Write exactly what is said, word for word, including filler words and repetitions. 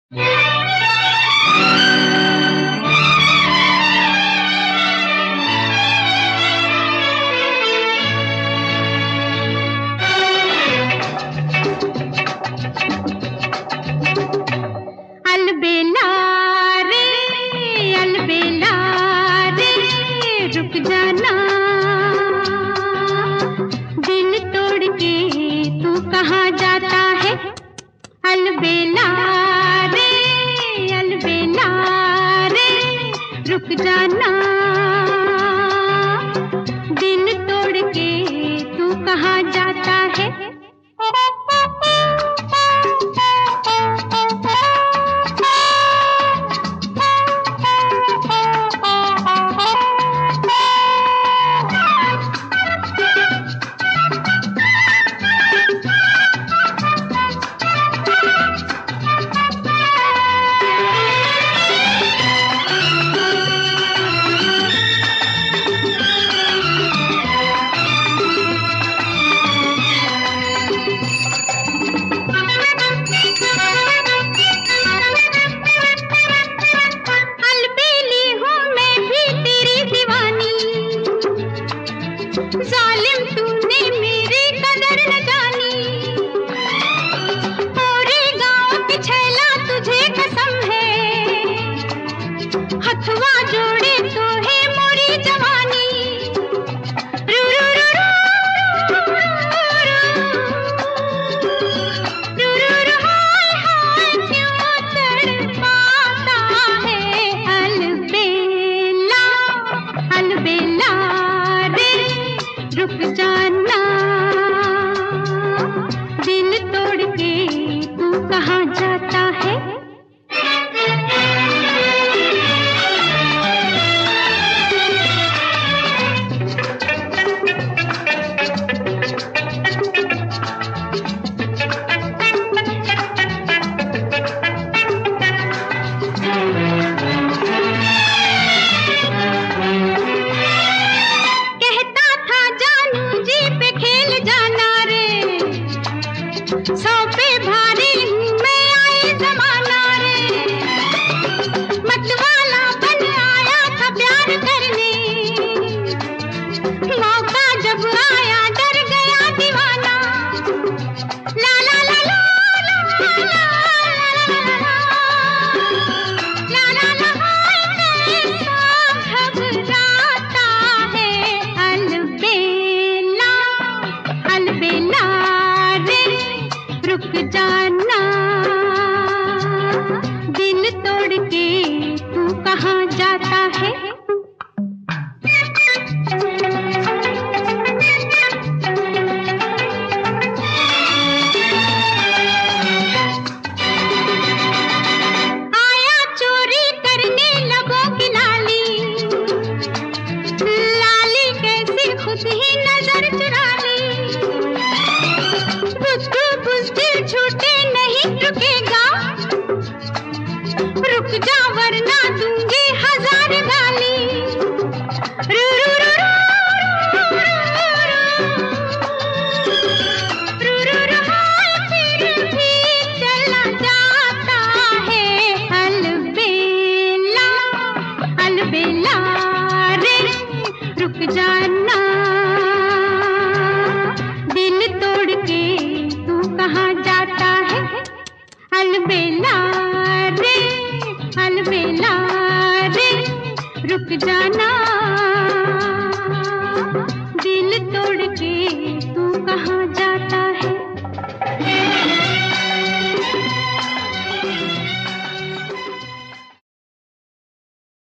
अलबेला रे अलबेला रे रुक जाना, दिल तोड़ के तू कहाँ जाता है। अलबेला रे अलबेला रे रुक जाना, दिल तोड़ के तू कहाँ जाता है। जालिम तूने मेरी कदर न जानी, पूरे गांव की छैला तुझे कसम है, हथवा जोड़े तो है मोरी जवानी। रू रू रू रू रू रू रू हाय हाय क्यों तड़पाता है। अलबेला अलबेला रुक जाना, दिल तोड़ के तू कहाँ जाता है। सौ पे भारी मैं आई जमाना रे, मतवाला बन आया था प्यार करने, मौका जब आया डर गया दीवाना। ला ला ला ला ला ला ला ला कैसा घबराता है। अलबेला अलबेला रुक जाना, दिल तोड़ के तू कहाँ जाता है। आया चोरी करने लबों की लाली, लाली कैसी खुद ही नजर चुरा ली। झूठे नहीं रुकेगा, रुक जा वरना दूंगी हजार गाली। रू रू रू रू रू रू फिर भी चला जाता है। अलबेला अलबेला रे रुक जाना, दिल तोड़ के तू कहाँ जाता है। अलबेला रे अलबेला रे रुक जाना, दिल तोड़ के तू कहाँ